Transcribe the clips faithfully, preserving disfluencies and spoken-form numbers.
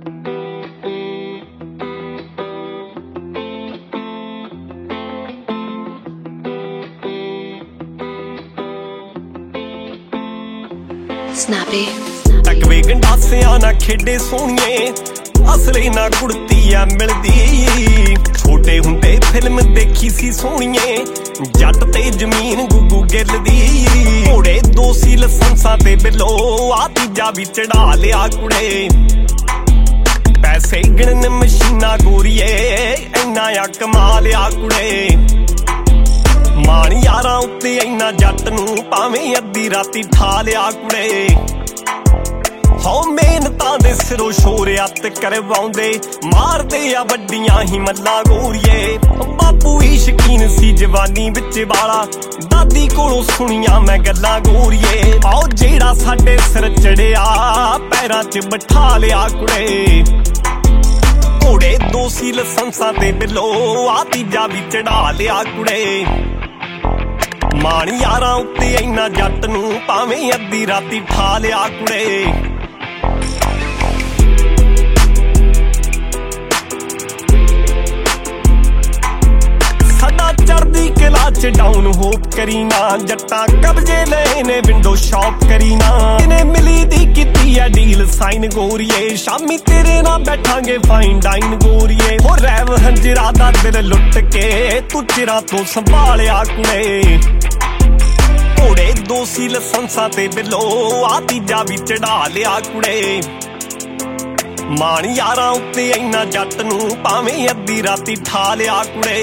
Snappy तकवे गंडासिया ना खेडे सोनिए असले ना कुड़तिया मिलदी छोटे हुंदे फिल्म देखी सी सोनिए जट ते जमीन गुगू गिल दी घोड़े दो सी लसंसा ते बिलो आ तीजा भी चढ़ा लिया कुड़े पैसे गिणन मशीना गोरीए इन्ना या कमा लिया कुड़े मान यारां उत्ते इन्ना जट नूं भावें अद्धी राती ठा लिया कुड़े हो मेहनतां दे सिरों शोर अत करवाउंदे मारदे आ वड्डियां ही मल्लां गोरीए बापू ही शकीन सी जवानी विच वाला दादी कोलों सुनियां मैं गल्लां गोरीए आओ जेड़ा साडे सिर चढ़िया पैरां च बिठा लिया कुड़े घोड़े दो सी लसंसां ते बिलो आ तीजा भी चढ़ा लिया कुड़े मान यारां उत्ते इन्ना जट नूं भावें अद्धी राती ठा लिया कुड़े साडा चढ़दी कला च डाउन होप करीना जट्टां कब्जे लए ने विंडो शॉप करीना इने मिली दी कीती है डील साइन गोरीए शामी तेरे नाल बैठांगे फाइन डाइन गोरीए हो रैव हंजरा दा दिल लुट के तू चिरां तो संभालिया कुड़े घोड़े दो सी लसंसा ते बिलो आ तीजा भी चढ़ा लिया कुड़े मान यारां उत्ते इन्ना जट नूं भावें अद्धी राती ठा लिया कुड़े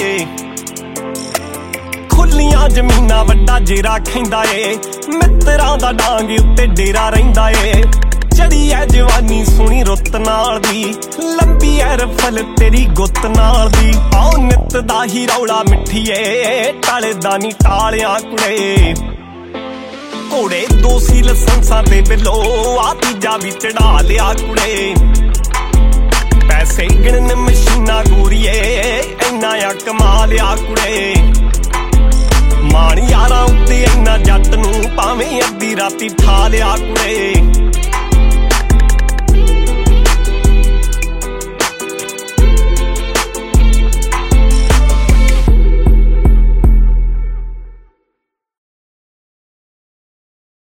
खुलियां जमीनां वड्डा जेरा खैंदा ए मित्तरां दा डांग उत्ते डेरा रहिंदा ए चढ़ी ऐ जवानी सोहनी रुत नाल दी लंबी ऐ रफल तेरी गुत नाल दी आओ नित दा ही रौला मिठीए टलदा नी टालियां कुड़े घोड़े दो सी लसंसा ते बिलो आ तीजा भी चढ़ा लिया कुड़े पैसे गिणन मशीना गोरीए इन्ना या कमा लिया कुड़े मान यारां उत्ते इन्ना जट नूं भावें अद्धी राती ठा लिया कुड़े